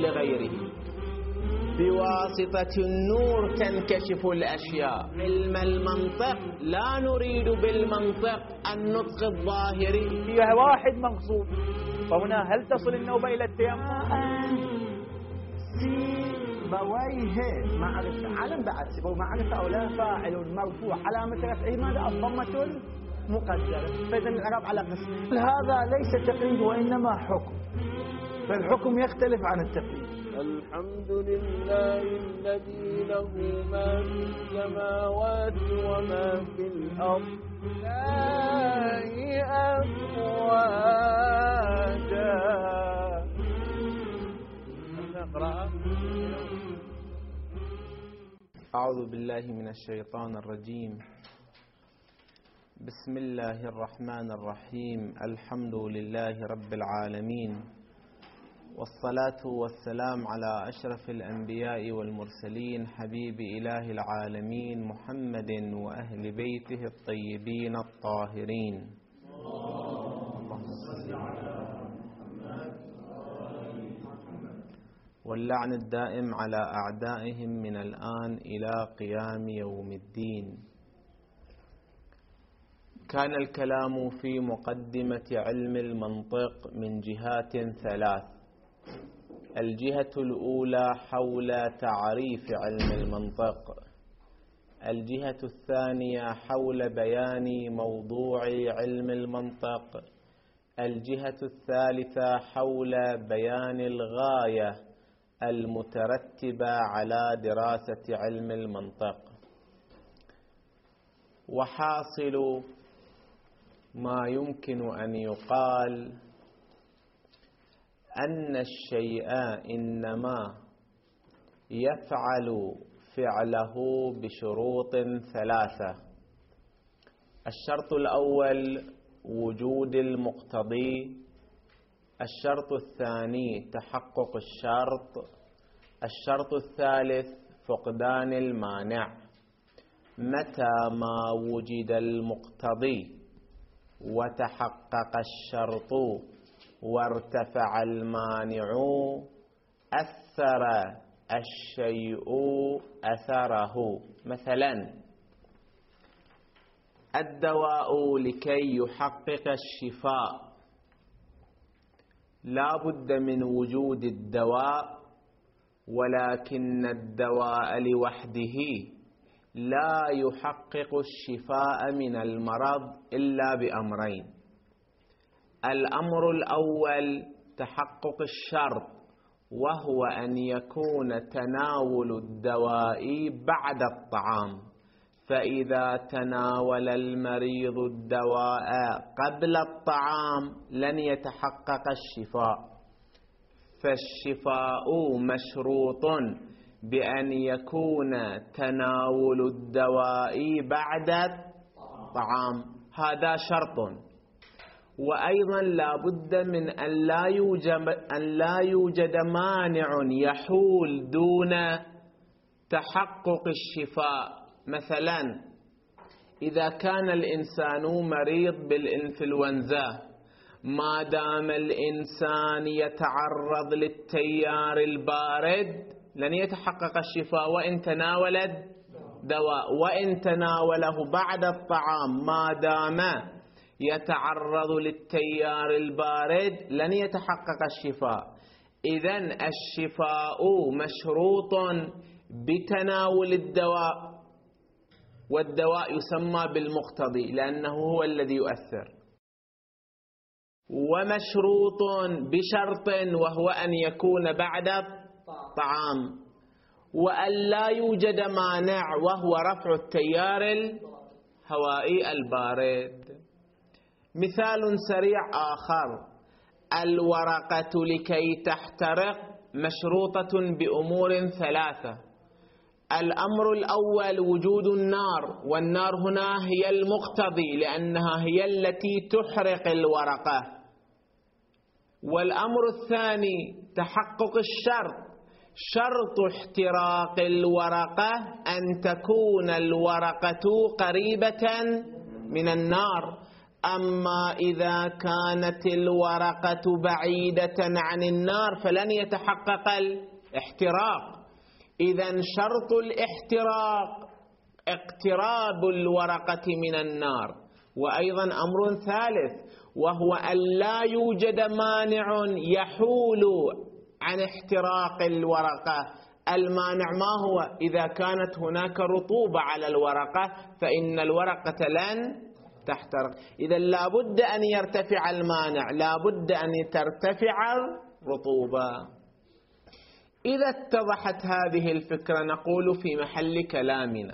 لغيره. بواسطة النور تنكشف الأشياء. علم المنطق لا نريد بالمنطق النطق الظاهري. فيها واحد مقصود، فهنا هل تصل النوبة إلى التيمم؟ سيبويه معرفة علم بعد سيبويه معرفة أو لا فاعل مرفوع علامة رفعه ماذا؟ الضمة المقدرة. فإذا الإعراب على قسم. هذا ليس تقييد وإنما حكم، فالحكم يختلف عن التقييد. الحمد لله الذي له ما في السماوات وما في الأرض لا أفواجا. أعوذ بالله من الشيطان الرجيم. بسم الله الرحمن الرحيم. الحمد لله رب العالمين، والصلاة والسلام على أشرف الأنبياء والمرسلين حبيب إله العالمين محمد وأهل بيته الطيبين الطاهرين. واللعن الدائم على أعدائهم من الآن إلى قيام يوم الدين. كان الكلام في مقدمة علم المنطق من جهات ثلاث. الجهة الأولى حول تعريف علم المنطق، الجهة الثانية حول بيان موضوع علم المنطق، الجهة الثالثة حول بيان الغاية المترتبة على دراسة علم المنطق. وحاصل ما يمكن أن يقال أن الشيء إنما يفعل فعله بشروط ثلاثة. الشرط الأول وجود المقتضي، الشرط الثاني تحقق الشرط، الشرط الثالث فقدان المانع. متى ما وجد المقتضي وتحقق الشرط وارتفع المانع أثر الشيء أثره. مثلا الدواء لكي يحقق الشفاء لا بد من وجود الدواء، ولكن الدواء لوحده لا يحقق الشفاء من المرض إلا بأمرين. الأمر الأول تحقق الشرط، وهو أن يكون تناول الدواء بعد الطعام. فإذا تناول المريض الدواء قبل الطعام لن يتحقق الشفاء. فالشفاء مشروط بأن يكون تناول الدواء بعد الطعام، هذا شرط. وأيضا لا بد من أن لا يوجد مانع يحول دون تحقق الشفاء. مثلا إذا كان الإنسان مريض بالإنفلونزا، ما دام الإنسان يتعرض للتيار البارد لن يتحقق الشفاء وإن تناول الدواء. وإن تناوله بعد الطعام ما دام يتعرض للتيار البارد لن يتحقق الشفاء. إذن الشفاء مشروط بتناول الدواء، والدواء يسمى بالمقتضي لأنه هو الذي يؤثر. ومشروط بشرط وهو أن يكون بعد الطعام، وأن لا يوجد مانع وهو رفع التيار الهوائي البارد. مثال سريع آخر: الورقة لكي تحترق مشروطة بأمور ثلاثة. الأمر الأول وجود النار، والنار هنا هي المقتضي لأنها هي التي تحرق الورقة. والأمر الثاني تحقق الشرط، شرط احتراق الورقة أن تكون الورقة قريبة من النار. أما إذا كانت الورقة بعيدة عن النار فلن يتحقق الاحتراق. إذن شرط الاحتراق اقتراب الورقة من النار. وأيضا أمر ثالث وهو أن لا يوجد مانع يحول عن احتراق الورقة. المانع ما هو؟ إذا كانت هناك رطوبة على الورقة فإن الورقة لن تحترق. إذا لابد أن يرتفع المانع، لابد أن ترتفع الرطوبة. إذا اتضحت هذه الفكرة نقول في محل كلامنا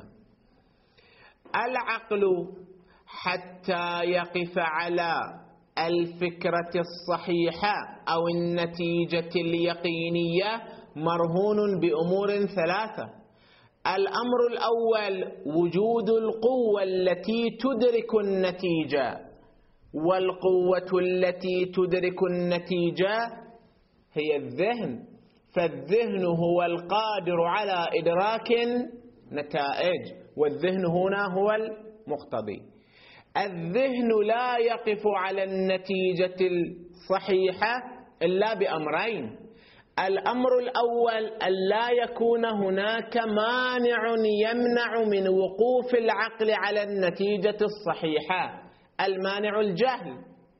العقل حتى يقف على الفكرة الصحيحة أو النتيجة اليقينية مرهون بأمور ثلاثة. الأمر الأول وجود القوة التي تدرك النتيجة، والقوة التي تدرك النتيجة هي الذهن، فالذهن هو القادر على إدراك نتائج، والذهن هنا هو المقتضي. الذهن لا يقف على النتيجة الصحيحة إلا بأمرين. الأمر الأول أن لا يكون هناك مانع يمنع من وقوف العقل على النتيجة الصحيحة. المانع الجهل،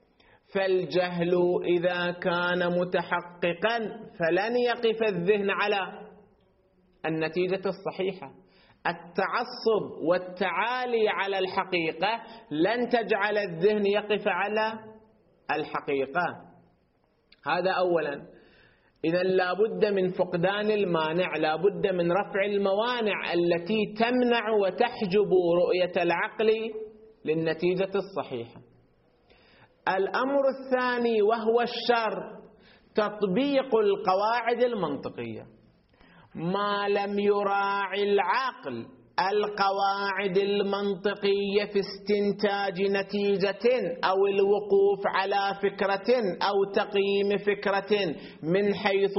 فالجهل إذا كان متحققا فلن يقف الذهن على النتيجة الصحيحة. التعصب والتعالي على الحقيقة لن تجعل الذهن يقف على الحقيقة. هذا أولا. إذا لابد من فقدان المانع، لابد من رفع الموانع التي تمنع وتحجب رؤية العقل للنتيجة الصحيحة. الأمر الثاني وهو الشر تطبيق القواعد المنطقية. ما لم يراعي العقل القواعد المنطقية في استنتاج نتيجة أو الوقوف على فكرة أو تقييم فكرة من حيث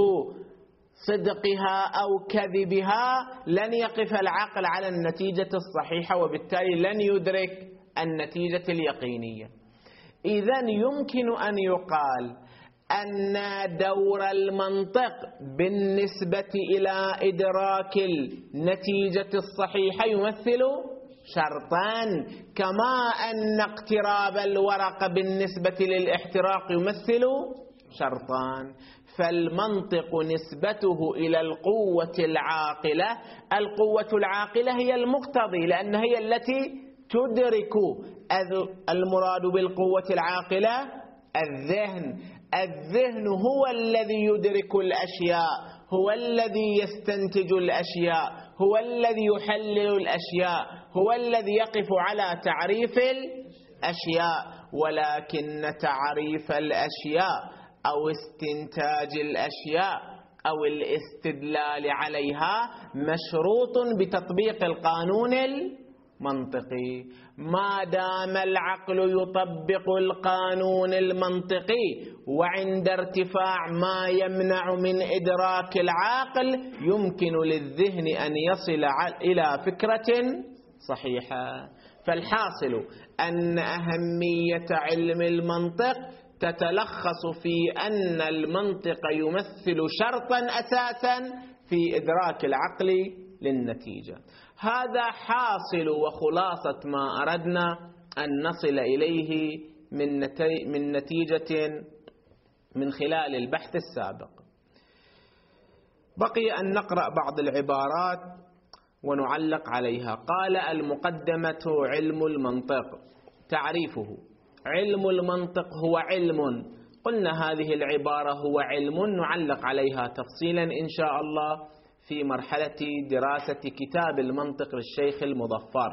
صدقها أو كذبها لن يقف العقل على النتيجة الصحيحة، وبالتالي لن يدرك النتيجة اليقينية. إذن يمكن أن يقال أن دور المنطق بالنسبة إلى إدراك النتيجة الصحيحة يمثل شرطان، كما أن اقتراب الورقة بالنسبة للاحتراق يمثل شرطان. فالمنطق نسبته إلى القوة العاقلة، القوة العاقلة هي المقتضي لأن هي التي تدرك. المراد بالقوة العاقلة الذهن. الذهن هو الذي يدرك الأشياء، هو الذي يستنتج الأشياء، هو الذي يحلل الأشياء، هو الذي يقف على تعريف الأشياء. ولكن تعريف الأشياء أو استنتاج الأشياء أو الاستدلال عليها مشروط بتطبيق القانون المنطقي. ما دام العقل يطبق القانون المنطقي وعند ارتفاع ما يمنع من إدراك العقل يمكن للذهن أن يصل إلى فكرة صحيحة. فالحاصل أن أهمية علم المنطق تتلخص في أن المنطق يمثل شرطا أساسا في إدراك العقل للنتيجة. هذا حاصل وخلاصة ما أردنا أن نصل إليه من نتيجة من خلال البحث السابق. بقي أن نقرأ بعض العبارات ونعلق عليها. قال المقدمة علم المنطق. تعريفه: علم المنطق هو علم. قلنا هذه العبارة هو علم نعلق عليها تفصيلا إن شاء الله في مرحلة دراسة كتاب المنطق للشيخ المظفر.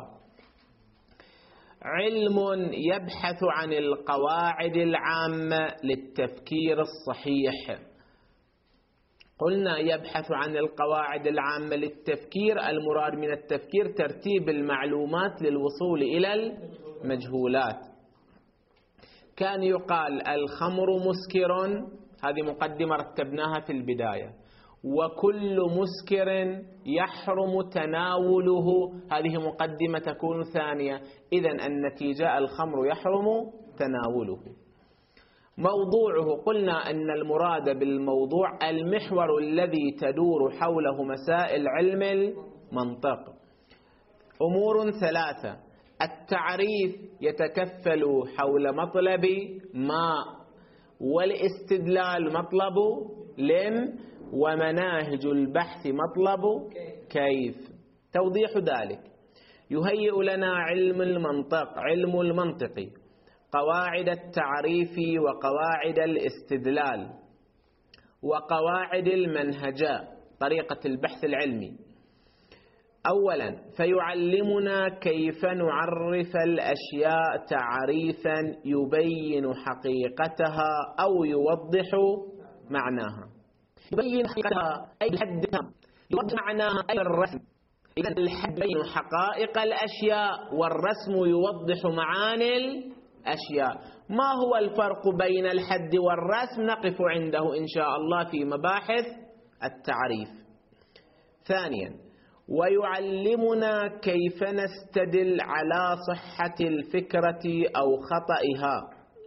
علم يبحث عن القواعد العامة للتفكير الصحيح. قلنا يبحث عن القواعد العامة للتفكير، المراد من التفكير ترتيب المعلومات للوصول إلى المجهولات. كان يقال الخمر مسكر، هذه مقدمة رتبناها في البداية، وكل مسكر يحرم تناوله، هذه مقدمة تكون ثانية. إذن النتيجة الخمر يحرم تناوله. موضوعه قلنا أن المراد بالموضوع المحور الذي تدور حوله مسائل علم المنطق. أمور ثلاثة: التعريف يتكفل حول مطلب ما، والاستدلال مطلب لم، ومناهج البحث مطلب كيف. توضيح ذلك: يهيئ لنا علم المنطق قواعد التعريف وقواعد الاستدلال وقواعد المنهجة، طريقة البحث العلمي. أولا، فيعلمنا كيف نعرف الأشياء تعريفا يبين حقيقتها أو يوضح معناها. يبين حقيقتها أي الحد، يوضح معناها أي الرسم. إذا الحد يبين حقائق الأشياء والرسم يوضح معاني الأشياء. ما هو الفرق بين الحد والرسم؟ نقف عنده إن شاء الله في مباحث التعريف. ثانيا، ويعلمنا كيف نستدل على صحة الفكرة أو خطئها،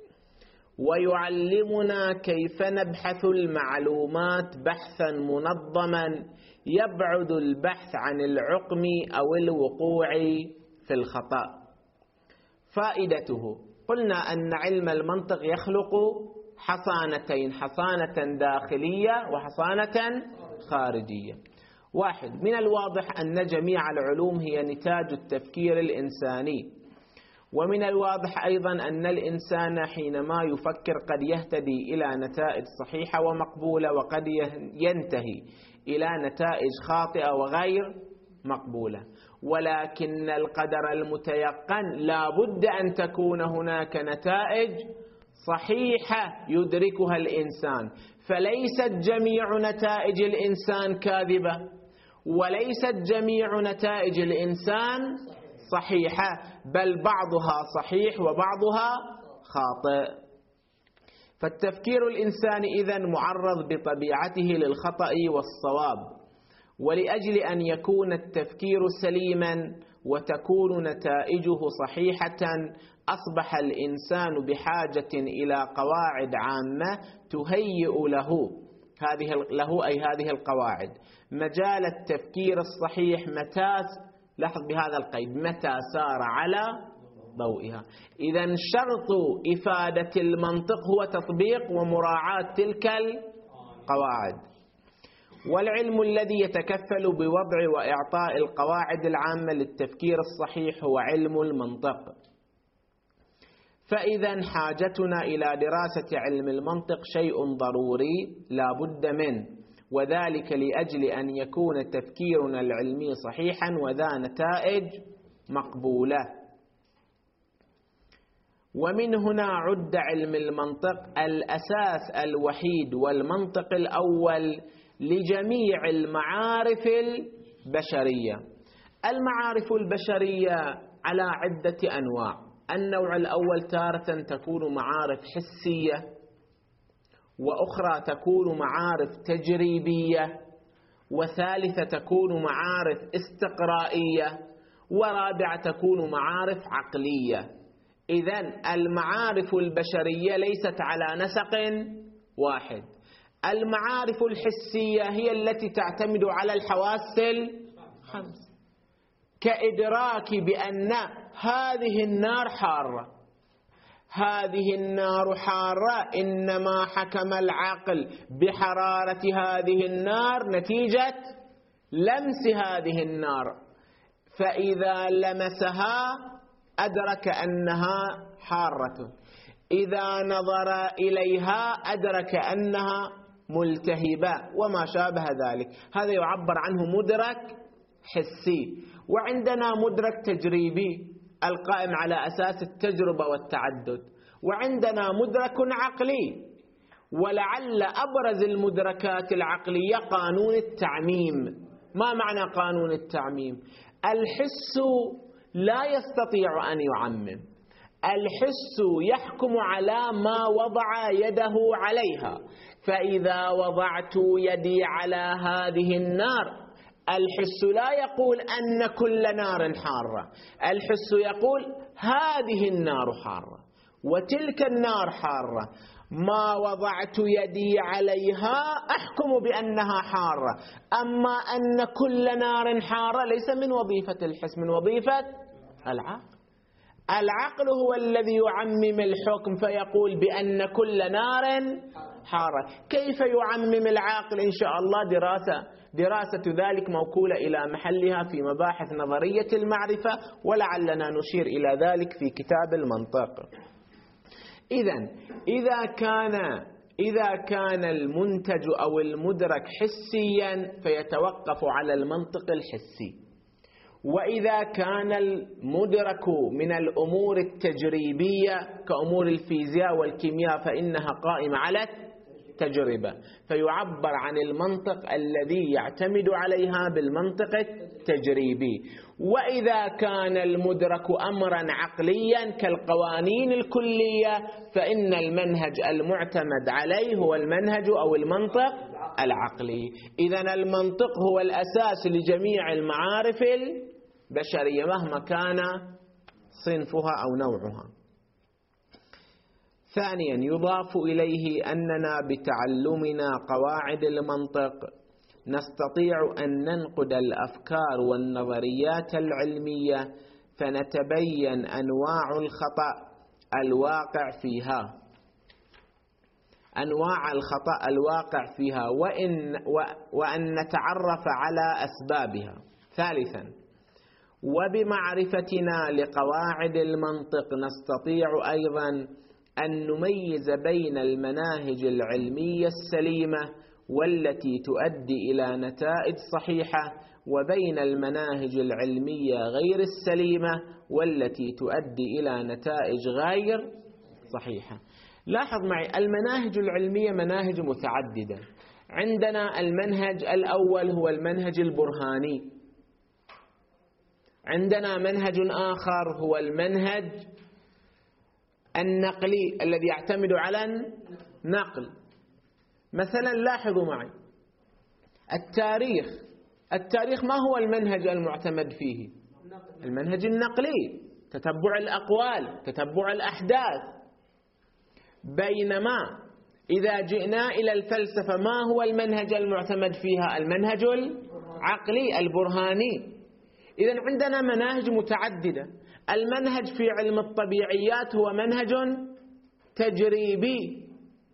ويعلمنا كيف نبحث المعلومات بحثا منظما يبعد البحث عن العقم أو الوقوع في الخطأ. فائدته: قلنا أن علم المنطق يخلق حصانتين: حصانة داخلية وحصانة خارجية. واحد، من الواضح أن جميع العلوم هي نتاج التفكير الإنساني، ومن الواضح أيضا أن الإنسان حينما يفكر قد يهتدي إلى نتائج صحيحة ومقبولة، وقد ينتهي إلى نتائج خاطئة وغير مقبولة. ولكن القدر المتيقن لا بد أن تكون هناك نتائج صحيحة يدركها الإنسان، فليست جميع نتائج الإنسان كاذبة، وليست جميع نتائج الإنسان صحيحة، بل بعضها صحيح وبعضها خاطئ. فالتفكير الإنساني إذن معرض بطبيعته للخطأ والصواب، ولأجل أن يكون التفكير سليما وتكون نتائجه صحيحة أصبح الإنسان بحاجة إلى قواعد عامة تهيئ له هذه القواعد مجال التفكير الصحيح متى، لاحظ بهذا القيد، متى سار على ضوئها. إذن شرط إفادة المنطق هو تطبيق ومراعاة تلك القواعد. والعلم الذي يتكفل بوضع وإعطاء القواعد العامة للتفكير الصحيح هو علم المنطق. فإذا حاجتنا إلى دراسة علم المنطق شيء ضروري لا بد منه، وذلك لأجل أن يكون تفكيرنا العلمي صحيحا وذا نتائج مقبولة. ومن هنا عد علم المنطق الأساس الوحيد والمنطق الأول لجميع المعارف البشرية. المعارف البشرية على عدة أنواع. النوع الأول تارة تكون معارف حسية، وأخرى تكون معارف تجريبية، وثالثة تكون معارف استقرائية، ورابعة تكون معارف عقلية. إذن المعارف البشرية ليست على نسق واحد. المعارف الحسية هي التي تعتمد على الحواس الخمس، كإدراك بأن هذه النار حارة، هذه النار حارة، إنما حكم العقل بحرارة هذه النار نتيجة لمس هذه النار، فإذا لمسها أدرك أنها حارة، إذا نظر إليها أدرك أنها ملتهبة وما شابه ذلك. هذا يعبر عنه مدرك حسي. وعندنا مدرك تجريبي القائم على أساس التجربة والتعدد، وعندنا مدرك عقلي، ولعل أبرز المدركات العقلية قانون التعميم. ما معنى قانون التعميم؟ الحس لا يستطيع أن يعمم، الحس يحكم على ما وضع يده عليها. فإذا وضعت يدي على هذه النار، الحس لا يقول أن كل نار حارة، الحس يقول هذه النار حارة. وتلك النار حارة، ما وضعت يدي عليها أحكم بأنها حارة. أما أن كل نار حارة ليس من وظيفة الحس، من وظيفة العقل. العقل هو الذي يعمم الحكم فيقول بأن كل نار حارة. كيف يعمم العاقل؟ إن شاء الله دراسة ذلك موكولة إلى محلها في مباحث نظرية المعرفة، ولعلنا نشير إلى ذلك في كتاب المنطق. إذا كان المنتج أو المدرك حسيا فيتوقف على المنطق الحسي، وإذا كان المدرك من الأمور التجريبية كأمور الفيزياء والكيمياء فإنها قائمة على التجربة، فيعبر عن المنطق الذي يعتمد عليها بالمنطق التجريبي. وإذا كان المدرك أمرا عقليا كالقوانين الكلية فإن المنهج المعتمد عليه هو المنهج أو المنطق العقلي. إذن المنطق هو الأساس لجميع المعارف البشرية مهما كان صنفها أو نوعها. ثانيا، يضاف إليه أننا بتعلمنا قواعد المنطق نستطيع أن ننقد الأفكار والنظريات العلمية فنتبين أنواع الخطأ الواقع فيها وأن نتعرف على أسبابها. ثالثا، وبمعرفتنا لقواعد المنطق نستطيع أيضا أن نميز بين المناهج العلمية السليمة والتي تؤدي إلى نتائج صحيحة وبين المناهج العلمية غير السليمة والتي تؤدي إلى نتائج غير صحيحة. لاحظ معي، المناهج العلمية مناهج متعددة. عندنا المنهج الأول هو المنهج البرهاني، عندنا منهج آخر هو المنهج النقلي الذي يعتمد على النقل. مثلا لاحظوا معي التاريخ ما هو المنهج المعتمد فيه؟ المنهج النقلي، تتبع الأقوال، تتبع الأحداث. بينما إذا جئنا إلى الفلسفة ما هو المنهج المعتمد فيها؟ المنهج العقلي البرهاني. إذن عندنا مناهج متعددة. المنهج في علم الطبيعيات هو منهج تجريبي،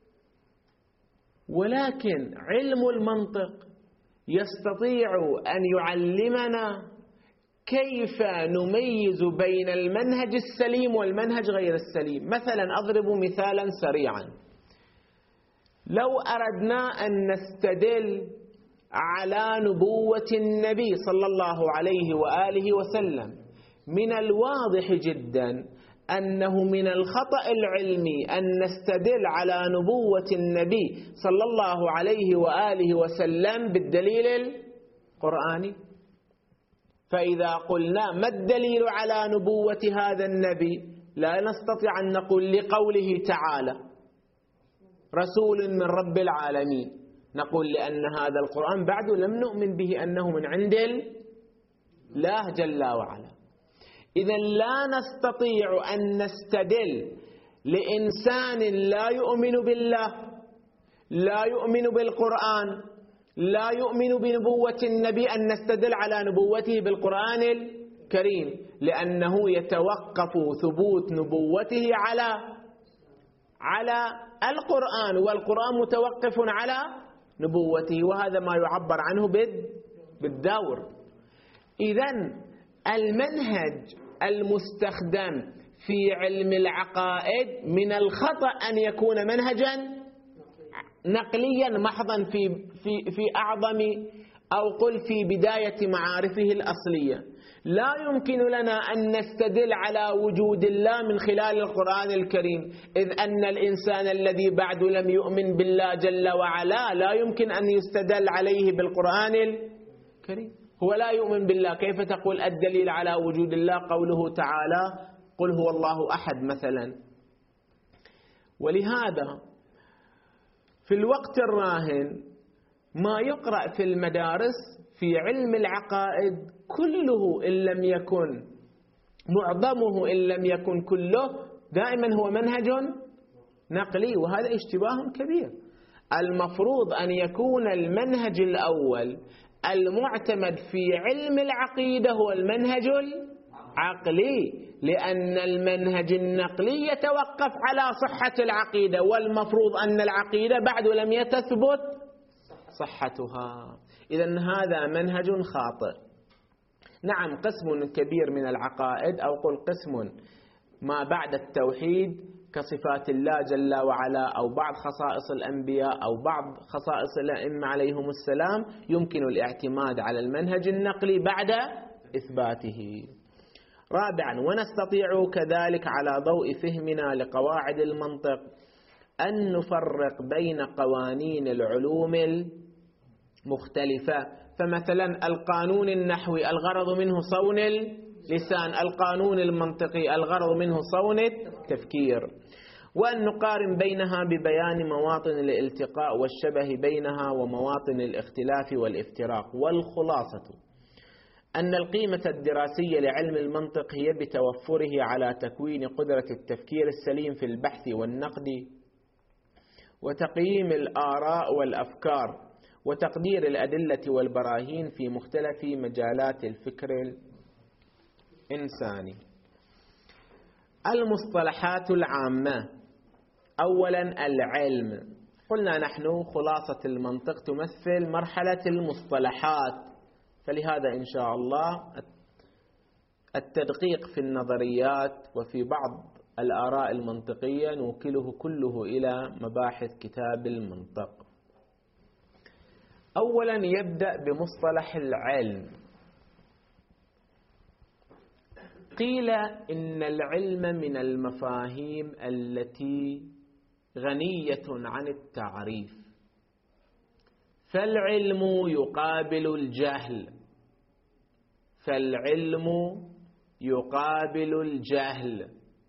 ولكن علم المنطق يستطيع أن يعلمنا كيف نميز بين المنهج السليم والمنهج غير السليم. مثلا أضرب مثالا سريعا، لو أردنا أن نستدل على نبوة النبي صلى الله عليه وآله وسلم، من الواضح جدا أنه من الخطأ العلمي أن نستدل على نبوة النبي صلى الله عليه وآله وسلم بالدليل القرآني. فإذا قلنا ما الدليل على نبوة هذا النبي لا نستطيع أن نقول لقوله تعالى رسول من رب العالمين، نقول لأن هذا القرآن بعد لم نؤمن به أنه من عند الله جل وعلا. إذن لا نستطيع أن نستدل لإنسان لا يؤمن بالله، لا يؤمن بالقرآن، لا يؤمن بنبوة النبي، أن نستدل على نبوته بالقرآن الكريم، لأنه يتوقف ثبوت نبوته على القرآن، والقرآن متوقف على نبوته، وهذا ما يعبر عنه بالدور. إذن المنهج المستخدم في علم العقائد من الخطأ أن يكون منهجا نقليا محضا في أعظم أو قل في بداية معارفه الأصلية. لا يمكن لنا أن نستدل على وجود الله من خلال القرآن الكريم، إذ أن الإنسان الذي بعد لم يؤمن بالله جل وعلا لا يمكن أن يستدل عليه بالقرآن الكريم. هو لا يؤمن بالله، كيف تقول الدليل على وجود الله قوله تعالى قل هو الله أحد مثلا؟ ولهذا في الوقت الراهن ما يقرأ في المدارس في علم العقائد كله إن لم يكن معظمه إن لم يكن كله دائما هو منهج نقلي، وهذا اشتباه كبير. المفروض أن يكون المنهج الأول المعتمد في علم العقيدة هو المنهج العقلي، لأن المنهج النقلي يتوقف على صحة العقيدة، والمفروض أن العقيدة بعد لم يتثبت صحتها. إذن هذا منهج خاطئ. نعم، قسم كبير من العقائد، أو قل قسم ما بعد التوحيد كصفات الله جل وعلا، أو بعض خصائص الأنبياء، أو بعض خصائص الأئمة عليهم السلام، يمكن الاعتماد على المنهج النقلي بعد إثباته. رابعا، ونستطيع كذلك على ضوء فهمنا لقواعد المنطق أن نفرق بين قوانين العلوم المختلفة. فمثلا القانون النحوي الغرض منه صون اللسان، القانون المنطقي الغرض منه صون التفكير، وأن نقارن بينها ببيان مواطن الالتقاء والشبه بينها ومواطن الاختلاف والافتراق. والخلاصة أن القيمة الدراسية لعلم المنطق هي بتوفره على تكوين قدرة التفكير السليم في البحث والنقد وتقييم الآراء والأفكار وتقدير الأدلة والبراهين في مختلف مجالات الفكر الإنساني. المصطلحات العامة. أولا العلم. قلنا نحن خلاصة المنطق تمثل مرحلة المصطلحات، فلهذا إن شاء الله التدقيق في النظريات وفي بعض الآراء المنطقية نوكله كله إلى مباحث كتاب المنطق. أولا يبدأ بمصطلح العلم. قيل إن العلم من المفاهيم التي غنية عن التعريف، فالعلم يقابل الجهل، فالعلم يقابل الجهل،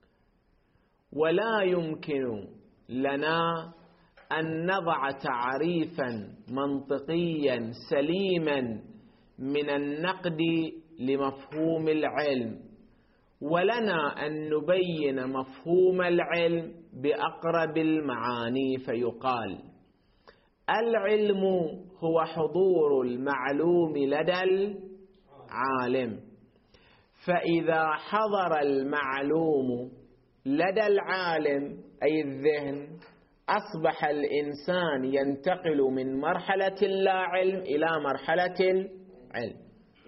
ولا يمكن لنا أن نضع تعريفا منطقيا سليما من النقد لمفهوم العلم، ولنا أن نبين مفهوم العلم بأقرب المعاني. فيقال العلم هو حضور المعلوم لدى العالم، فإذا حضر المعلوم لدى العالم أي الذهن أصبح الإنسان ينتقل من مرحلة اللا علم إلى مرحلة العلم.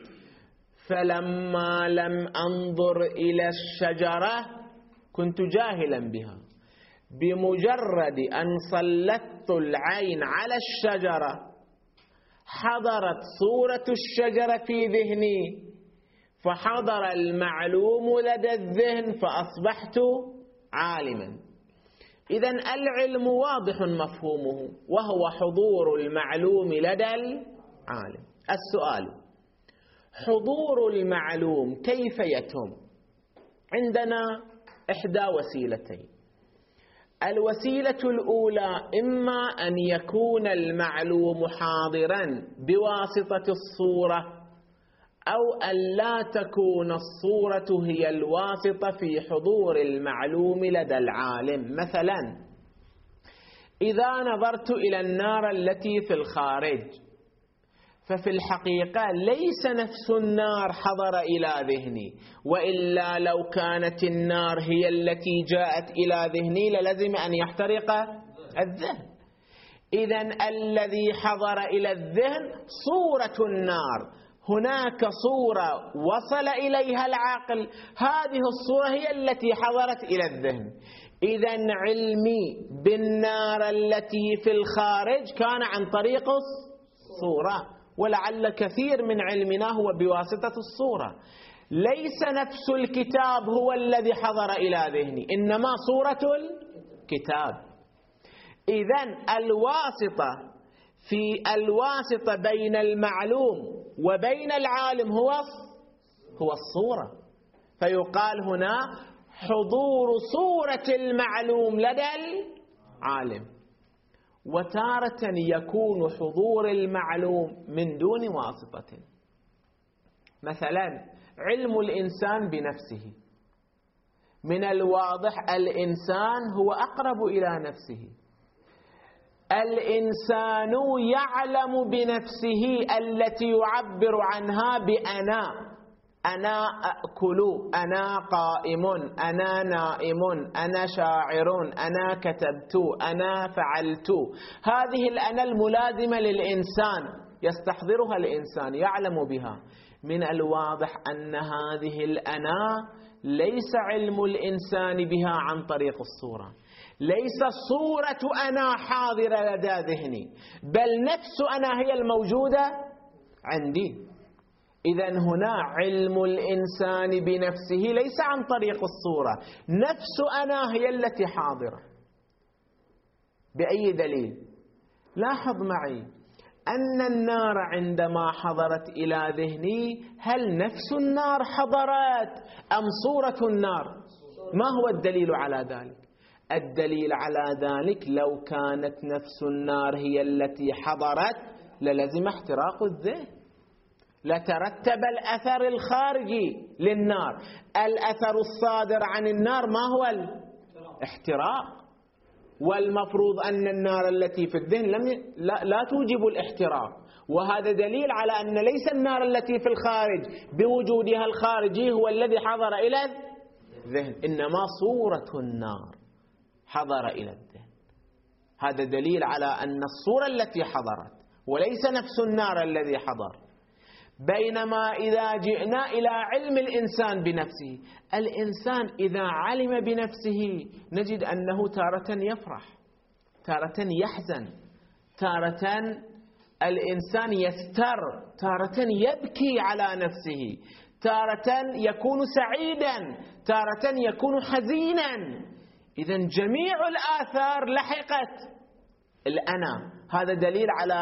فلما لم أنظر إلى الشجرة كنت جاهلا بها، بمجرد أن سلطت العين على الشجرة حضرت صورة الشجرة في ذهني، فحضر المعلوم لدى الذهن فأصبحت عالما. إذن العلم واضح مفهومه، وهو حضور المعلوم لدى العالم. السؤال: حضور المعلوم كيف يتم؟ عندنا إحدى وسيلتين. الوسيلة الأولى إما أن يكون المعلوم حاضرا بواسطة الصورة، أو أن لا تكون الصورة هي الواسطة في حضور المعلوم لدى العالم. مثلا إذا نظرت إلى النار التي في الخارج، ففي الحقيقة ليس نفس النار حضر إلى ذهني، وإلا لو كانت النار هي التي جاءت إلى ذهني للزم أن يحترق الذهن. إذن الذي حضر إلى الذهن صورة النار، هناك صورة وصل إليها العقل، هذه الصورة هي التي حضرت إلى الذهن. إذن علمي بالنار التي في الخارج كان عن طريق الصورة، ولعل كثير من علمنا هو بواسطة الصورة. ليس نفس الكتاب هو الذي حضر إلى ذهني، إنما صورة الكتاب. إذن الواسطة بين المعلوم وبين العالم هو الصورة. فيقال هنا حضور صورة المعلوم لدى العالم. وتارة يكون حضور المعلوم من دون واسطة. مثلا علم الإنسان بنفسه، من الواضح الإنسان هو أقرب إلى نفسه. الإنسان يعلم بنفسه التي يعبر عنها بأنا. أنا أكل، أنا قائم، أنا نائم، أنا شاعر، أنا كتبت، أنا فعلت. هذه الأنا الملازمة للإنسان يستحضرها الإنسان، يعلم بها. من الواضح أن هذه الأنا ليس علم الإنسان بها عن طريق الصورة. ليس صورة أنا حاضرة لدى ذهني، بل نفس أنا هي الموجودة عندي. إذن هنا علم الإنسان بنفسه ليس عن طريق الصورة، نفس أنا هي التي حاضرة. بأي دليل؟ لاحظ معي أن النار عندما حضرت إلى ذهني، هل نفس النار حضرت أم صورة النار؟ ما هو الدليل على ذلك؟ الدليل على ذلك لو كانت نفس النار هي التي حضرت للزم احتراق الذهن، لترتب الأثر الخارجي للنار. الأثر الصادر عن النار ما هو؟ الاحتراق. والمفروض أن النار التي في الذهن لا توجب الاحتراق، وهذا دليل على أن ليس النار التي في الخارج بوجودها الخارجي هو الذي حضر إلى الذهن، إنما صورة النار حضر إلى الذهن. هذا دليل على أن الصورة التي حضرت وليس نفس النار الذي حضر. بينما إذا جئنا إلى علم الإنسان بنفسه، الإنسان إذا علم بنفسه نجد أنه تارة يفرح، تارة يحزن، تارة الإنسان يستر، تارة يبكي على نفسه، تارة يكون سعيدا، تارة يكون حزينا. إذن جميع الآثار لحقت الأنا. هذا دليل على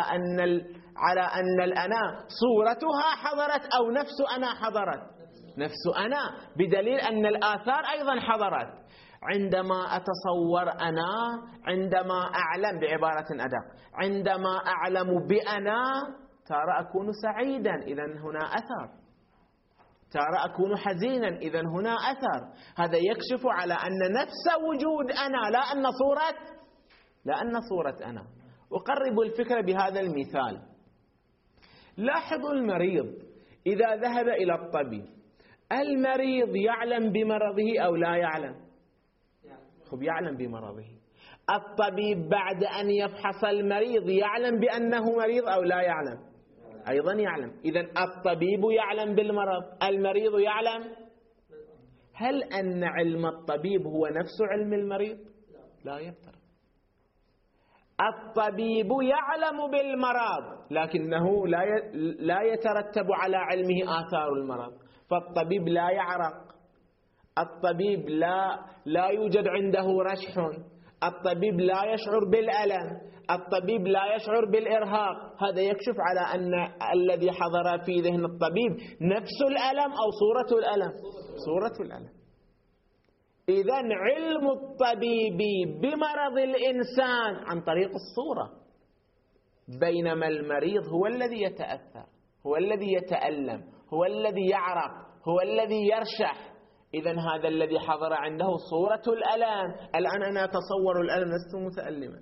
أن الأنا صورتها حضرت أو نفس أنا حضرت. نفس أنا، بدليل أن الآثار أيضا حضرت. عندما أتصور أنا، عندما أعلم بعبارة أدق، عندما أعلم بأنا ترى أكون سعيدا، إذن هنا أثر. ترى أكون حزينا، إذن هنا أثر. هذا يكشف على أن نفس وجود أنا لا أن صورة أنا. أقرب الفكرة بهذا المثال. لاحظوا المريض إذا ذهب إلى الطبيب، المريض يعلم بمرضه أو لا يعلم؟ خب يعلم بمرضه. الطبيب بعد أن يفحص المريض يعلم بأنه مريض أو لا يعلم؟ أيضا يعلم. إذن الطبيب يعلم بالمرض، المريض يعلم. هل أن علم الطبيب هو نفس علم المريض؟ لا يفترق. الطبيب يعلم بالمرض لكنه لا يترتب على علمه آثار المرض. فالطبيب لا يعرق، الطبيب لا يوجد عنده رشح، الطبيب لا يشعر بالألم، الطبيب لا يشعر بالإرهاق. هذا يكشف على أن الذي حضر في ذهن الطبيب نفس الألم أو صورة الألم؟ صورة الألم. إذن علم الطبيب بمرض الإنسان عن طريق الصورة، بينما المريض هو الذي يتأثر، هو الذي يتألم، هو الذي يعرق، هو الذي يرشح. إذن هذا الذي حضر عنده صورة الألم. الآن أنا أتصور الألم لست متألما،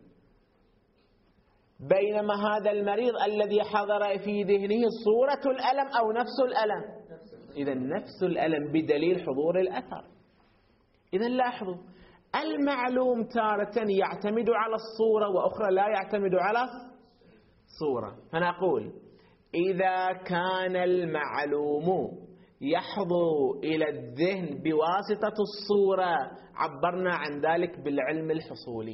بينما هذا المريض الذي حضر في ذهنه صورة الألم أو نفس الألم. إذن نفس الألم بدليل حضور الأثر. إذن لاحظوا المعلوم تارة يعتمد على الصورة وأخرى لا يعتمد على الصورة. فنقول إذا كان المعلوم يحضر إلى الذهن بواسطة الصورة عبرنا عن ذلك بالعلم الحصولي.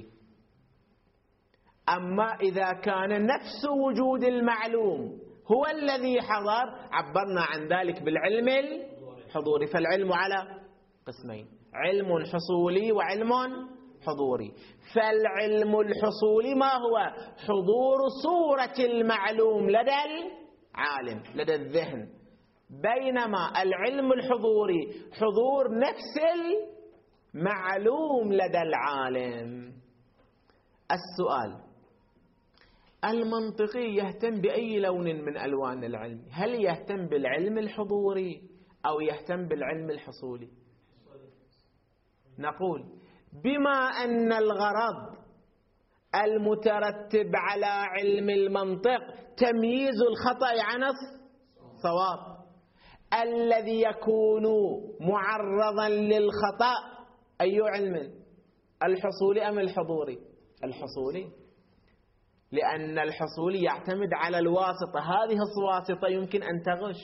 أما إذا كان نفس وجود المعلوم هو الذي حضر عبرنا عن ذلك بالعلم الحضوري. فالعلم على قسمين، علم حصولي وعلم حضوري. فالعلم الحصولي ما هو؟ حضور صورة المعلوم لدى العالم، لدى الذهن، بينما العلم الحضوري حضور نفس المعلوم لدى العالم. السؤال: المنطقي يهتم بأي لون من ألوان العلم؟ هل يهتم بالعلم الحضوري أو يهتم بالعلم الحصولي؟ نقول بما أن الغرض المترتب على علم المنطق تمييز الخطأ عن الصواب، الذي يكون معرضا للخطأ أي علم؟ الحصولي أم الحضوري؟ الحصولي، لأن الحصولي يعتمد على الواسطة. هذه الواسطة يمكن أن تغش،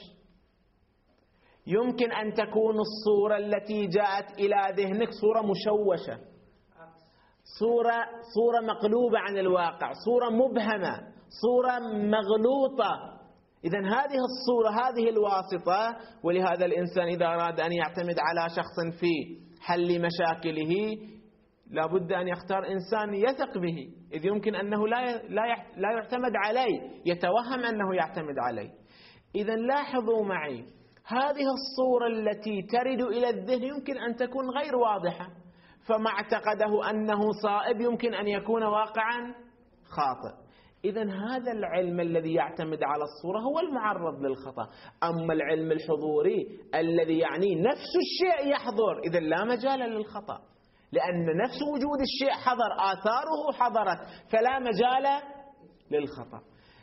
يمكن أن تكون الصورة التي جاءت إلى ذهنك صورة مشوشة، صورة مقلوبة عن الواقع، صورة مبهمة، صورة مغلوطة. إذن هذه الصورة، هذه الواسطة. ولهذا الإنسان إذا أراد أن يعتمد على شخص في حل مشاكله لابد أن يختار إنسان يثق به، إذ يمكن أنه لا يعتمد عليه، يتوهم أنه يعتمد عليه. إذن لاحظوا معي، هذه الصورة التي ترد إلى الذهن يمكن أن تكون غير واضحة، فما اعتقده أنه صائب يمكن أن يكون واقعا خاطئ. إذن هذا العلم الذي يعتمد على الصورة هو المعرض للخطأ. أما العلم الحضوري الذي يعني نفس الشيء يحضر، إذن لا مجال للخطأ، لأن نفس وجود الشيء حضر، آثاره حضرت، فلا مجال للخطأ.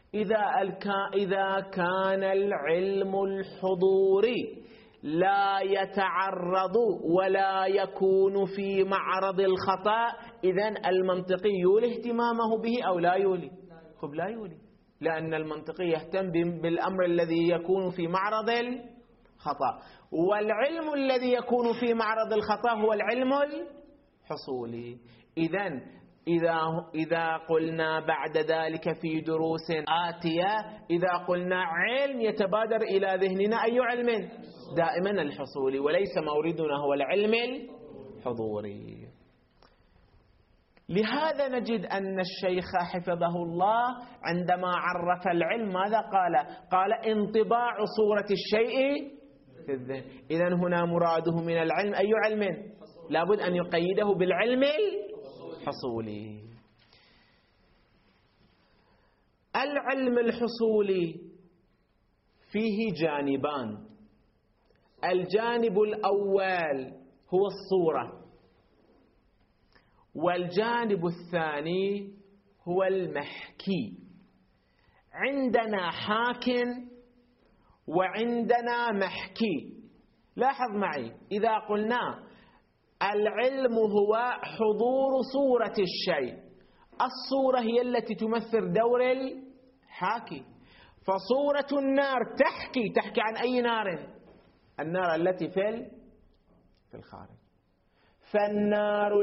إذا كان العلم الحضوري لا يتعرض ولا يكون في معرض الخطأ، إذن المنطقي يولي اهتمامه به أو لا يولي؟ خب لا يولي، لأن المنطقي يهتم بالأمر الذي يكون في معرض الخطأ، والعلم الذي يكون في معرض الخطأ هو العلم الحصولي. إذن إذا قلنا بعد ذلك في دروس آتية، إذا قلنا علم يتبادر إلى ذهننا أي علم؟ دائما الحصولي، وليس موردنا هو العلم الحضوري. لهذا نجد أن الشيخ حفظه الله عندما عرف العلم ماذا قال؟ قال انطباع صورة الشيء في الذهن. إذن هنا مراده من العلم أي علم؟ لابد أن يقيده بالعلم الحصولي. العلم الحصولي فيه جانبان، الجانب الأول هو الصورة، والجانب الثاني هو المحكي. عندنا حاك وعندنا محكي. لاحظ معي، إذا قلنا العلم هو حضور صورة الشيء، الصورة هي التي تمثل دور الحاكي، فصورة النار تحكي عن أي نار؟ النار التي في الخارج. فالنار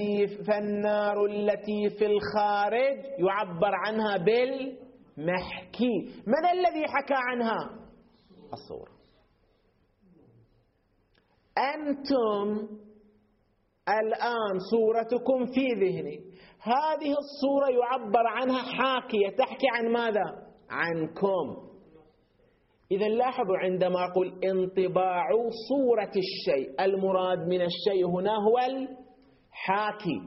التي في الخارج يعبر عنها بالمحكي. من الذي حكى عنها؟ الصورة. أنتم الآن صورتكم في ذهني، هذه الصورة يعبر عنها حاكية، تحكي عن ماذا؟ عنكم. إذا لاحظوا عندما أقول انطباع صورة الشيء، المراد من الشيء هنا هو الحاكي،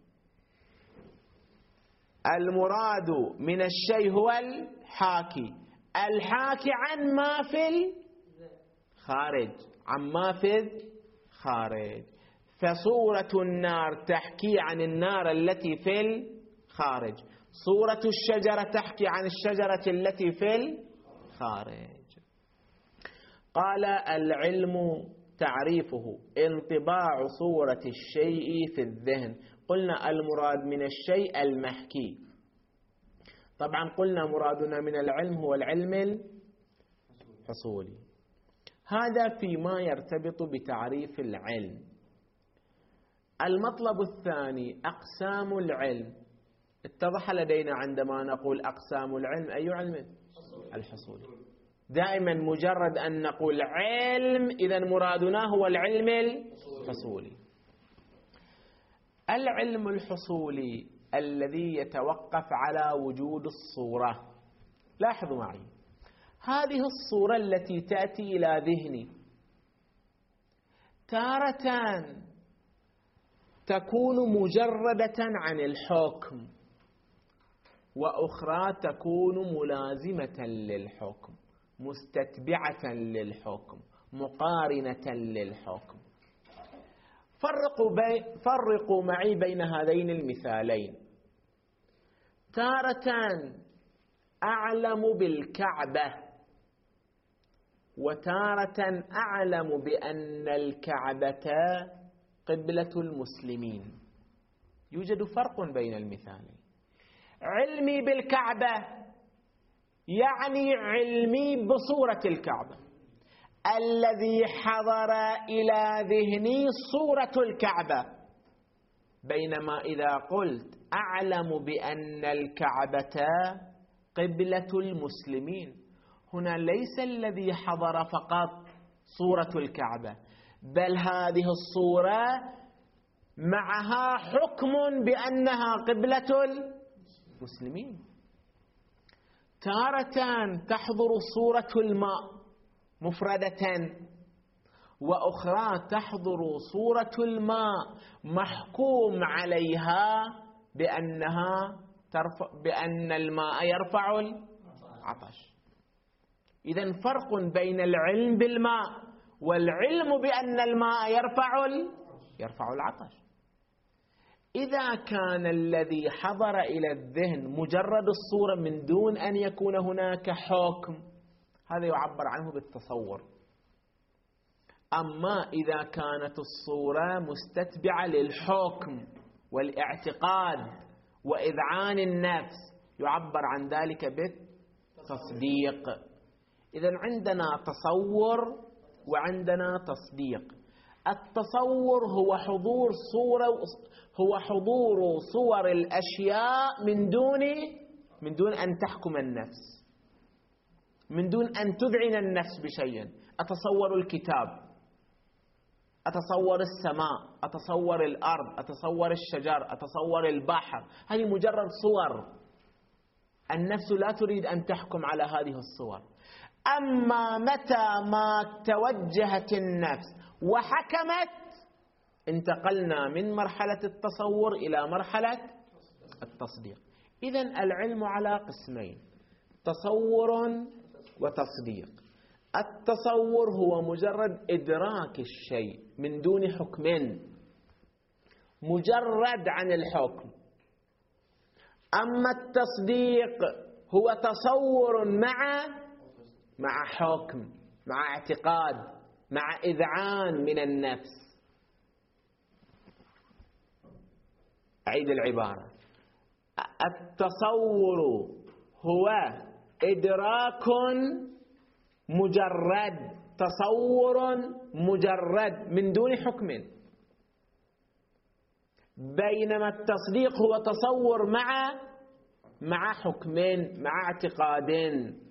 المراد من الشيء هو الحاكي، الحاكي عن ما في الخارج، عن ما في الخارج. فصورة النار تحكي عن النار التي في الخارج، صورة الشجرة تحكي عن الشجرة التي في الخارج. قال العلم تعريفه انطباع صورة الشيء في الذهن. قلنا المراد من الشيء المحكي. طبعا قلنا مرادنا من العلم هو العلم الحصولي. هذا فيما يرتبط بتعريف العلم. المطلب الثاني أقسام العلم. اتضح لدينا عندما نقول أقسام العلم أي علم؟ الحصولي. دائما مجرد أن نقول علم إذا مرادنا هو العلم الحصولي. العلم الحصولي الذي يتوقف على وجود الصورة. لاحظوا معي، هذه الصورة التي تأتي إلى ذهني تارة تكون مجردة عن الحكم، وأخرى تكون ملازمة للحكم، مستتبعة للحكم، مقارنة للحكم. فرقوا معي بين هذين المثالين. تارة أعلم بالكعبة، وتارة أعلم بأن الكعبة قبلة المسلمين. يوجد فرق بين المثالين. علمي بالكعبة يعني علمي بصورة الكعبة، الذي حضر إلى ذهني صورة الكعبة. بينما إذا قلت أعلم بأن الكعبة قبلة المسلمين، هنا ليس الذي حضر فقط صورة الكعبة، بل هذه الصورة معها حكم بأنها قبلة المسلمين. تارة تحضر صورة الماء مفردة، وأخرى تحضر صورة الماء محكوم عليها بأن الماء يرفع العطش. إذن فرق بين العلم بالماء والعلم بأن الماء يرفع العطش. إذا كان الذي حضر إلى الذهن مجرد الصورة من دون أن يكون هناك حكم، هذا يعبر عنه بالتصور. أما إذا كانت الصورة مستتبعة للحكم والاعتقاد وإذعان النفس، يعبر عن ذلك بالتصديق. إذن عندنا تصور وعندنا تصديق. التصور هو حضور صور الأشياء من دون أن تحكم النفس، من دون أن تذعن النفس بشيء. أتصور الكتاب، أتصور السماء، أتصور الأرض، أتصور الشجر، أتصور البحر. هذه مجرد صور، النفس لا تريد أن تحكم على هذه الصور. أما متى ما توجهت النفس وحكمت، انتقلنا من مرحلة التصور إلى مرحلة التصديق. إذن العلم على قسمين: تصور وتصديق. التصور هو مجرد إدراك الشيء من دون حكم، مجرد عن الحكم. أما التصديق هو تصور مع حكم، مع اعتقاد، مع إذعان من النفس. أعيد العبارة: التصور هو إدراك مجرد، تصور مجرد من دون حكم، بينما التصديق هو تصور مع حكمين، مع اعتقادين.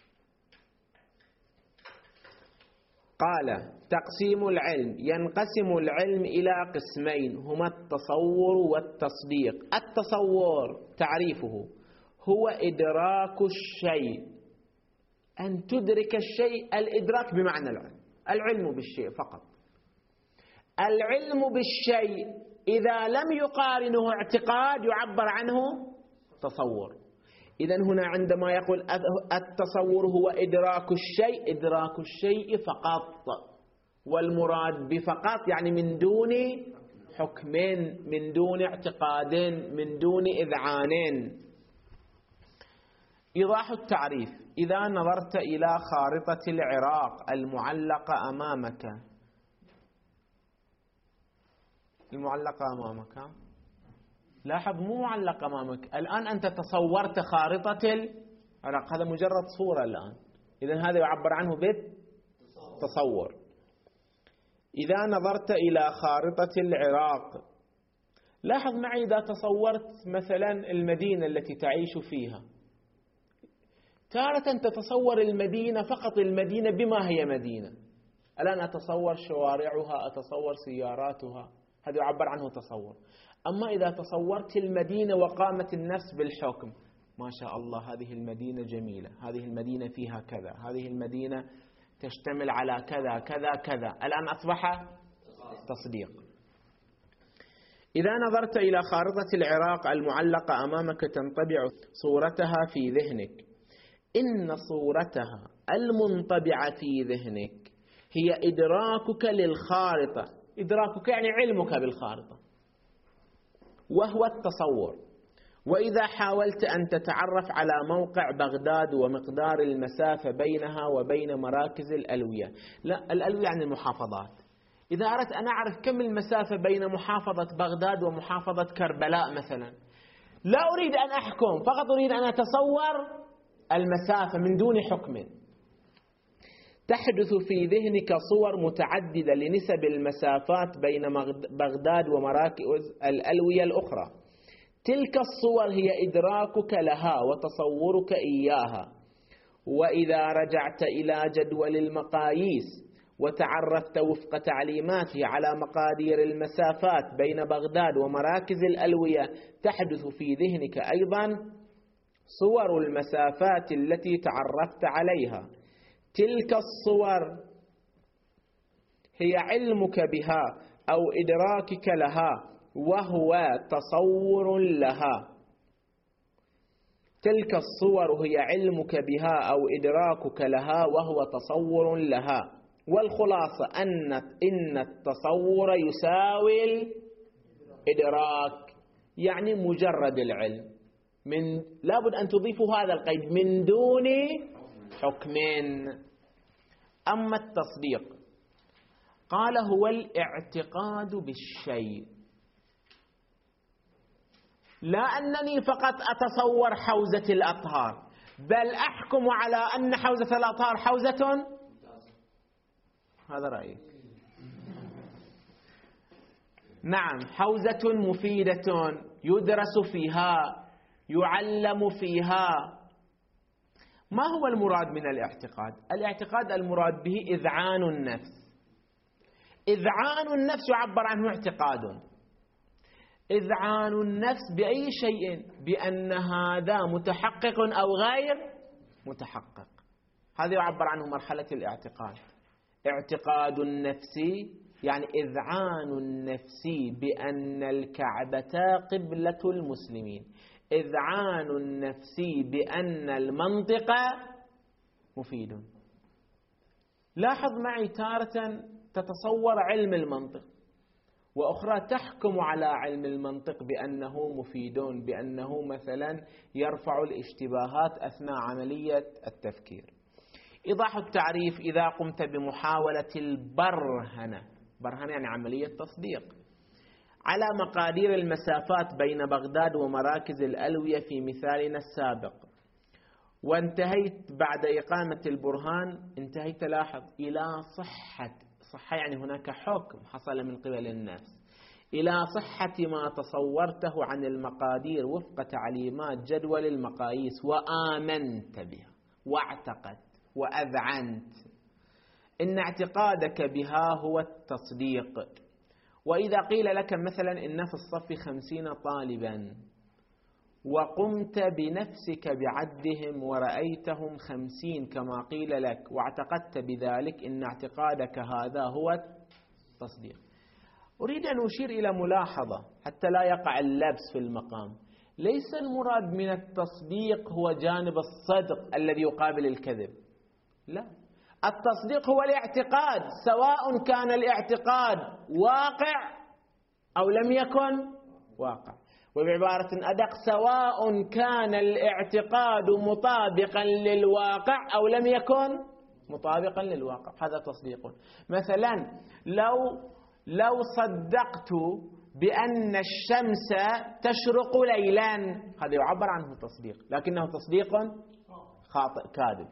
قال: تقسيم العلم: ينقسم العلم إلى قسمين هما التصور والتصديق. التصور تعريفه هو إدراك الشيء، أن تدرك الشيء. الإدراك بمعنى العلم بالشيء فقط. العلم بالشيء إذا لم يقارنه اعتقاد يعبر عنه تصور. إذن هنا عندما يقول التصور هو إدراك الشيء، إدراك الشيء فقط، والمراد بفقط يعني من دون حكم، من دون اعتقاد، من دون إذعان. إيضاح التعريف: إذا نظرت إلى خارطة العراق المعلقة أمامك، لاحظ مو معلقة أمامك الآن، أنت تصورت خارطة العراق، هذا مجرد صورة الآن. إذن هذا يعبر عنه بالتصور. إذا نظرت إلى خارطة العراق، لاحظ معي إذا تصورت مثلا المدينة التي تعيش فيها، تارة تتصور المدينة فقط، المدينة بما هي مدينة. الآن أتصور شوارعها، أتصور سياراتها، هذا يعبر عنه تصور. أما إذا تصورت المدينة وقامت النفس بالحكم، ما شاء الله هذه المدينة جميلة، هذه المدينة فيها كذا، هذه المدينة تشتمل على كذا كذا كذا، الآن أصبح تصديق. إذا نظرت إلى خارطة العراق المعلقة أمامك تنطبع صورتها في ذهنك. إن صورتها المنطبعة في ذهنك هي إدراكك للخارطة إدراكك يعني علمك بالخارطة، وهو التصور. وإذا حاولت أن تتعرف على موقع بغداد ومقدار المسافة بينها وبين مراكز الألوية، لا، الألوية يعني المحافظات. إذا أردت أن أعرف كم المسافة بين محافظة بغداد ومحافظة كربلاء مثلا، لا أريد أن أحكم، فقط أريد أن أتصور المسافة من دون حكم. تحدث في ذهنك صور متعددة لنسب المسافات بين بغداد ومراكز الألوية الأخرى. تلك الصور هي إدراكك لها وتصورك إياها. وإذا رجعت إلى جدول المقاييس وتعرفت وفق تعليماته على مقادير المسافات بين بغداد ومراكز الألوية، تحدث في ذهنك أيضا صور المسافات التي تعرفت عليها. تلك الصور هي علمك بها أو إدراكك لها وهو تصور لها. تلك الصور هي علمك بها أو إدراكك لها وهو تصور لها. والخلاصة إن التصور يساوي الإدراك، يعني مجرد العلم، لابد أن تضيفوا هذا القيد من دون حكم. أما التصديق قال هو الاعتقاد بالشيء، لا أنني فقط أتصور حوزة الأطهار، بل أحكم على أن حوزة الأطهار حوزة، هذا رأيي، نعم، حوزة مفيدة يدرس فيها، يعلم فيها. ما هو المراد من الاعتقاد؟ الاعتقاد المراد به إذعان النفس. إذعان النفس يعبر عنه اعتقاد. إذعان النفس بأي شيء؟ بأن هذا متحقق أو غير متحقق. هذا يعبر عنه مرحلة الاعتقاد. اعتقاد النفس يعني إذعان النفس بأن الكعبة قبلة المسلمين، إذعان النفس بأن المنطق مفيد. لاحظ معي، تارة تتصور علم المنطق، وأخرى تحكم على علم المنطق بأنه مفيد، بأنه مثلا يرفع الاشتباهات أثناء عملية التفكير. إيضاح التعريف: إذا قمت بمحاولة البرهنة، برهنة يعني عملية تصديق، على مقادير المسافات بين بغداد ومراكز الألوية في مثالنا السابق، وانتهيت بعد إقامة البرهان، انتهيت، لاحظ، إلى صحة يعني هناك حكم حصل من قبل النفس، إلى صحة ما تصورته عن المقادير وفق تعليمات جدول المقاييس، وآمنت بها واعتقدت وأذعنت. إن اعتقادك بها هو التصديق. وإذا قيل لك مثلا إن في الصف 50 طالبا، وقمت بنفسك بعدهم ورأيتهم 50 كما قيل لك، واعتقدت بذلك، إن اعتقادك هذا هو التصديق. أريد أن أشير إلى ملاحظة حتى لا يقع اللبس في المقام. ليس المراد من التصديق هو جانب الصدق الذي يقابل الكذب، لا، التصديق هو الاعتقاد، سواء كان الاعتقاد واقع أو لم يكن واقع. وبعبارة أدق، سواء كان الاعتقاد مطابقا للواقع أو لم يكن مطابقا للواقع، هذا تصديق. مثلا لو صدقت بأن الشمس تشرق ليلا، هذا يعبر عنه تصديق، لكنه تصديق خاطئ كاذب.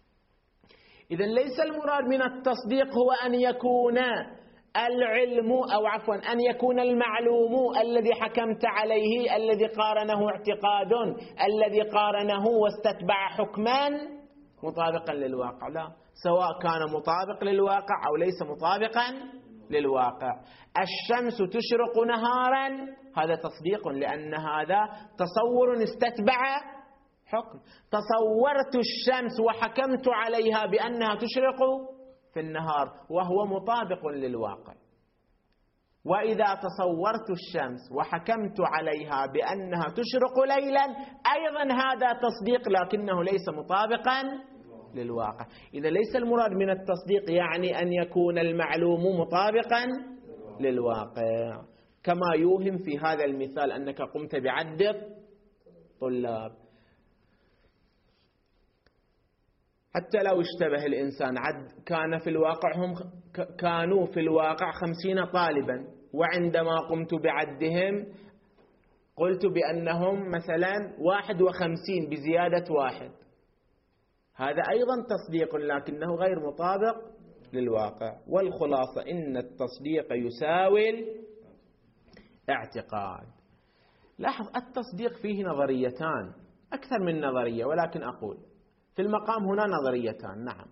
إذن ليس المراد من التصديق هو أن يكون العلم، أو عفوا أن يكون المعلوم الذي حكمت عليه، الذي قارنه اعتقاد، الذي قارنه واستتبع حكما مطابقا للواقع، لا، سواء كان مطابق للواقع أو ليس مطابقا للواقع. الشمس تشرق نهارا، هذا تصديق، لأن هذا تصور استتبع حكم. تصورت الشمس وحكمت عليها بأنها تشرق في النهار وهو مطابق للواقع. وإذا تصورت الشمس وحكمت عليها بأنها تشرق ليلا، أيضا هذا تصديق، لكنه ليس مطابقا للواقع. إذا ليس المراد من التصديق يعني أن يكون المعلوم مطابقا للواقع، كما يوهم في هذا المثال أنك قمت بعد طلاب. حتى لو اشتبه الإنسان كانوا في الواقع 50 طالبا، وعندما قمت بعدهم قلت بأنهم مثلا 51 بزيادة 1، هذا أيضا تصديق لكنه غير مطابق للواقع. والخلاصة إن التصديق يساوي الاعتقاد. لاحظ التصديق فيه نظريتان، أكثر من نظرية، ولكن أقول في المقام هنا نظريتان. نعم،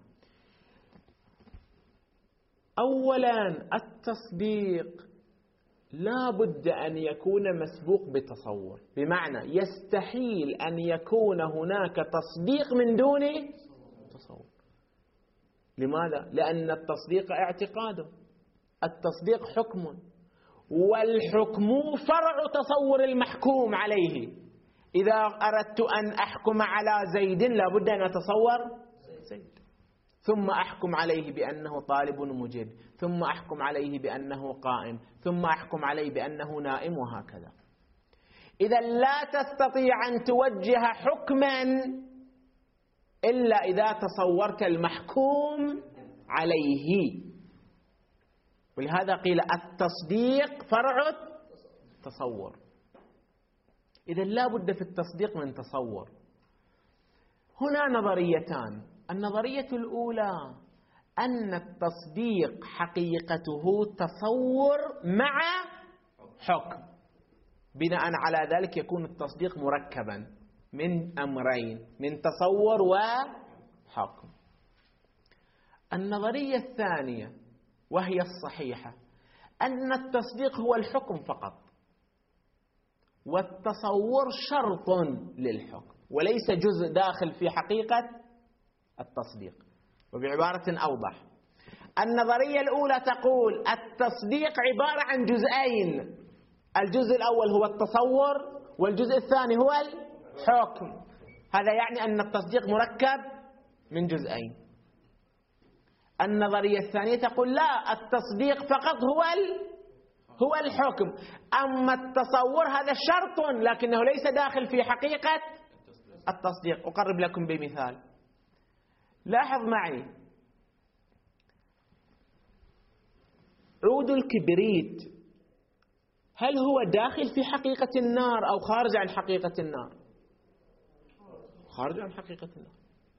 أولا التصديق لا بد أن يكون مسبوق بتصور، بمعنى يستحيل أن يكون هناك تصديق من دون تصور. لماذا؟ لأن التصديق اعتقاد، التصديق حكم، والحكم فرع تصور المحكوم عليه. إذا أردت أن أحكم على زيد لابد أن أتصور زيد، ثم أحكم عليه بأنه طالب مجد، ثم أحكم عليه بأنه قائم، ثم أحكم عليه بأنه نائم، وهكذا. إذا لا تستطيع أن توجه حكما إلا إذا تصورت المحكوم عليه. ولهذا قيل التصديق فرع التصور. إذا لا بد في التصديق من تصور. هنا نظريتان. النظرية الأولى أن التصديق حقيقته تصور مع حكم، بناء على ذلك يكون التصديق مركبا من أمرين، من تصور وحكم. النظرية الثانية وهي الصحيحة أن التصديق هو الحكم فقط، والتصور شرط للحكم وليس جزء داخل في حقيقة التصديق. وبعبارة أوضح، النظرية الأولى تقول التصديق عبارة عن جزئين، الجزء الأول هو التصور والجزء الثاني هو الحكم. هذا يعني أن التصديق مركب من جزئين. النظرية الثانية تقول لا، التصديق فقط هو الحكم، أما التصور هذا شرط لكنه ليس داخل في حقيقة التصديق. أقرب لكم بمثال. لاحظ معي، عود الكبريت هل هو داخل في حقيقة النار أو خارج عن حقيقة النار؟ خارج عن حقيقة النار.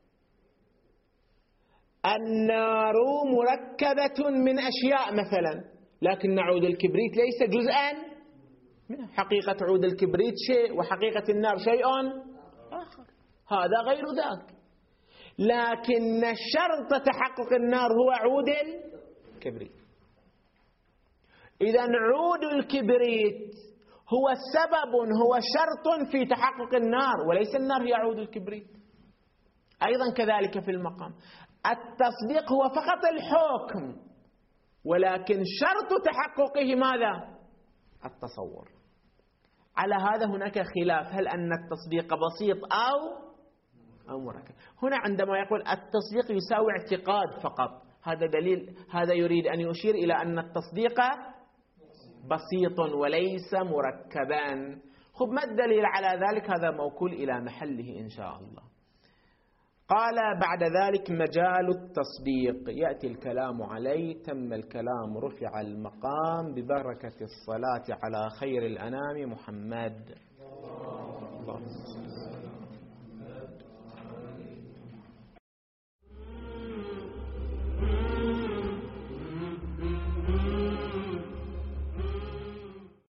النار مركبة من أشياء مثلا، لكن عود الكبريت ليس جزءا منها. حقيقة عود الكبريت شيء وحقيقة النار شيء آخر، هذا غير ذاك. لكن شرط تحقق النار هو عود الكبريت. إذن عود الكبريت هو سبب، هو شرط في تحقق النار، وليس النار هي عود الكبريت. أيضا كذلك في المقام، التصديق هو فقط الحكم، ولكن شرط تحققه ماذا؟ التصور. على هذا هناك خلاف، هل أن التصديق بسيط أو مركب. هنا عندما يقول التصديق يساوي اعتقاد فقط، هذا دليل، هذا يريد أن يشير إلى أن التصديق بسيط وليس مركبا. خب ما الدليل على ذلك؟ هذا موكول إلى محله إن شاء الله. قال بعد ذلك مجال التصديق، يأتي الكلام عليه. تم الكلام، رفع المقام ببركة الصلاة على خير الأنام محمد.